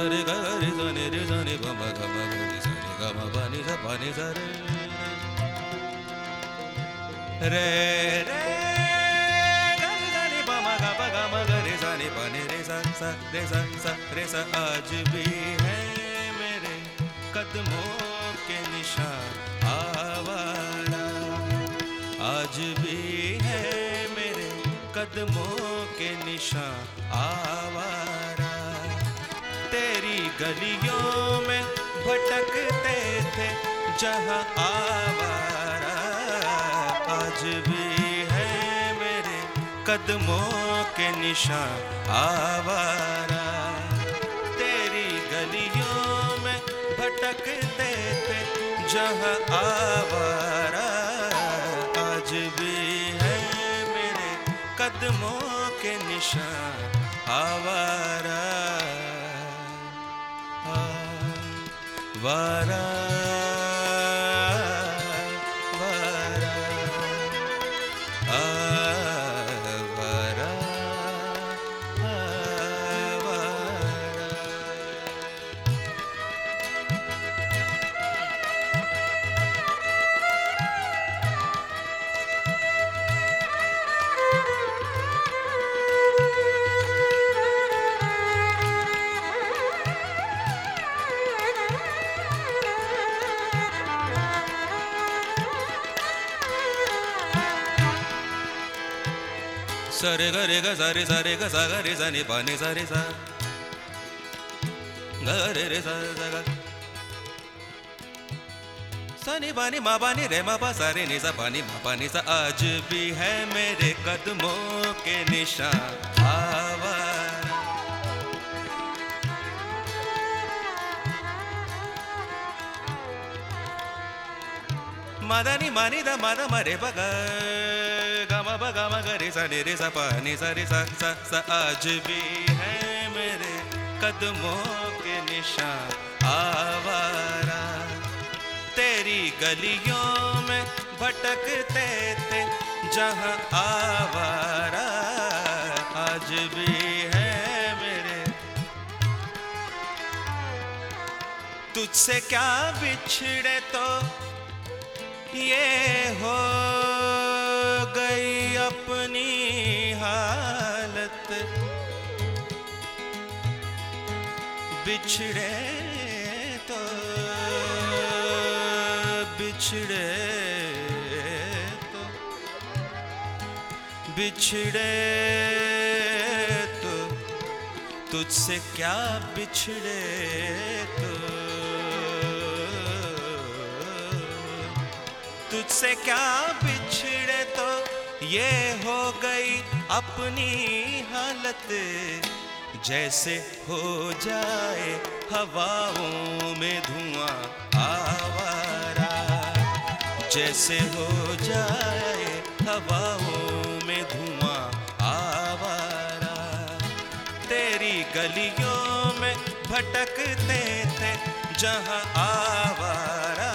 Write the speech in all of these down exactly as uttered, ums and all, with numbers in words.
रे ग रे सा नि रे सा नि प म ग म ग रे सा नि ग म प नि सा प नि सा रे रे रे ग रे सा नि प म ग प ग म ग रे सा नि प नि रे सा सा रे सा सा रे सा आज भी है मेरे कदमों के निशान आवारा आज भी है मेरे कदमों के निशान आवारा तेरी गलियों में भटकते थे जहां आवारा आज भी है मेरे कदमों के निशान आवारा तेरी गलियों में भटकते थे जहां आवारा आज भी है मेरे कदमों के निशान आवारा वारा वारा आ वारा आ वारा सा रे ग रे ग सा रे सा रे ग सा ग रे सा नि प नि सा रे सा ग रे रे सा सा ग सा नि प नि म प नि रे म प सा रे नि सा प नि म प नि सा आज भी है मेरे कदमों के निशान आवारा मदनी मनि द मद मरे प ग ग म प ग म ग रे सा नि रे सा प नि सा रे सा सा सा आज भी है मेरे कदमों के निशान आवारा तेरी गलियों में भटकते थे जहां आवारा आज भी है मेरे तुझसे क्या बिछड़े तो ये हो गई अपनी हालत बिछड़े तो बिछड़े तो बिछड़े तो तुझसे क्या बिछड़े तो तुझसे क्या बिछड़े तो ये हो गई अपनी हालत जैसे हो जाए हवाओं में धुआं आवारा जैसे हो जाए हवाओं में धुआं आवारा तेरी गलियों में भटकते थे जहां आवारा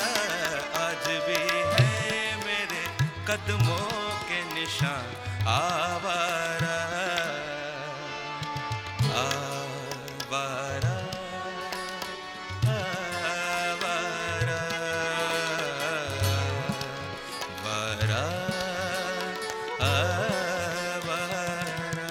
कदमों के निशान आवारा आवारा आवारा वारा आवारा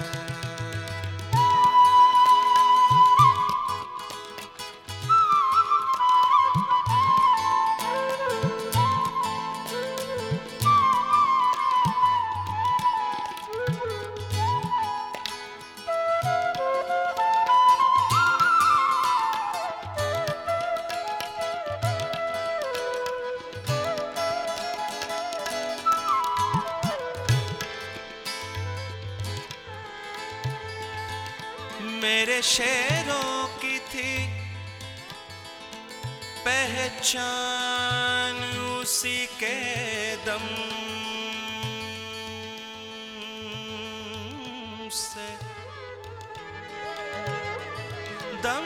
मेरे शेरों की थी पहचान उसी के दम से दम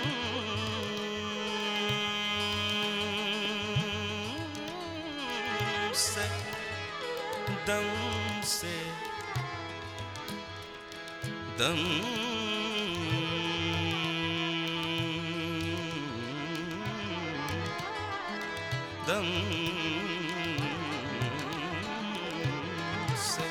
से दम से दम दम से।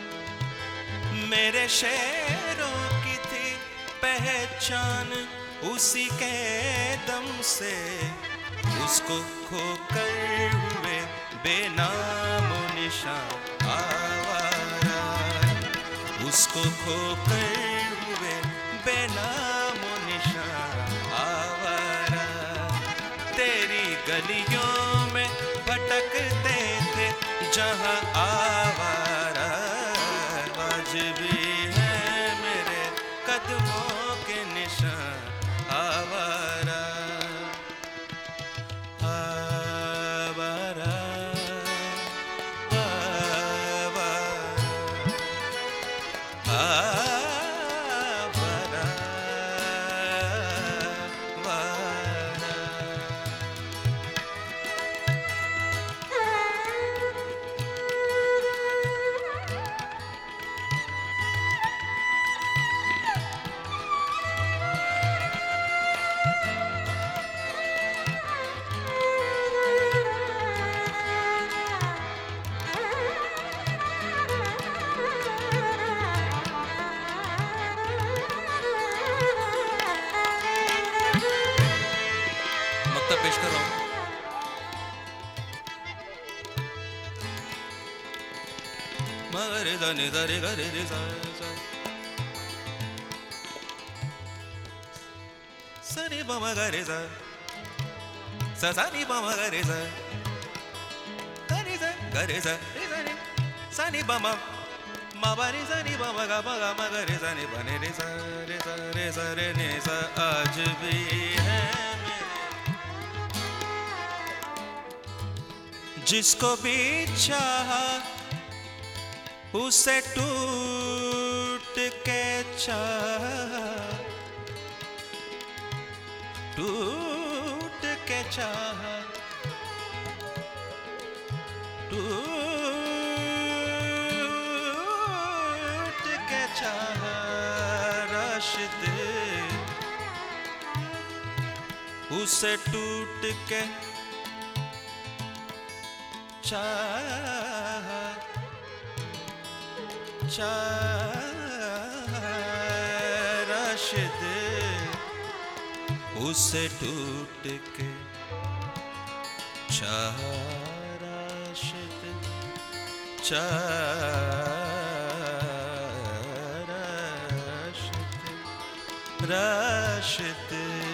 मेरे शेरों की थी पहचान उसी के दम से, उसको खोकर हुए बेनामो निशान आवारा, उसको खोकर हुए बेनामो निशान आवारा। तेरी गलियों में भटकते थे जहां आवारा, आज भी है मेरे कदमों के निशान आवारा। आवारा आवारा आवारा। मक्तब पेश कर रहा हूं। मगरे दा नि दा रे गा रे रे सा सा सा रे ब म गा रे सा सा सा नी ब म गा रे सा गा रे सा गा रे सा रे सा रे सा नी ब म म ब रे सा नी ब म गा म गा म गा रे सा नी ब ने रे सा रे सा रे सा रे ने सा। आज भी है जिसको भी चाहा उसे टूट के चाहा, टूट के चाहा, टूट के चाहा राशिद, उसे टूट के चाहा, चाहा राशिद, उसे टूट के चाहा राशिद, चाहा राशिद, राशिद।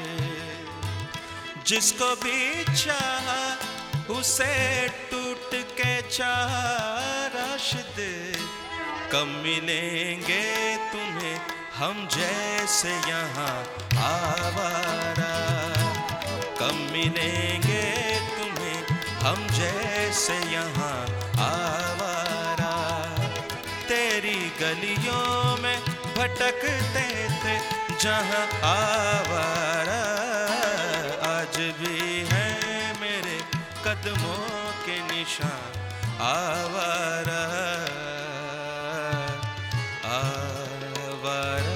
जिसको भी चाहा उसे टूट के चाहा राशिद, कम मिलेंगे तुम्हें हम जैसे यहाँ आवारा, कम मिलेंगे तुम्हें हम जैसे यहाँ आवारा। तेरी गलियों में भटकते थे जहाँ आवारा, आज भी है मेरे कदमों के निशान आवारा, आवारा,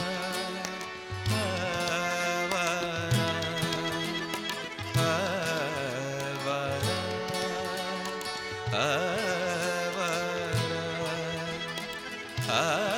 आवारा, आवारा, आवारा, आवारा।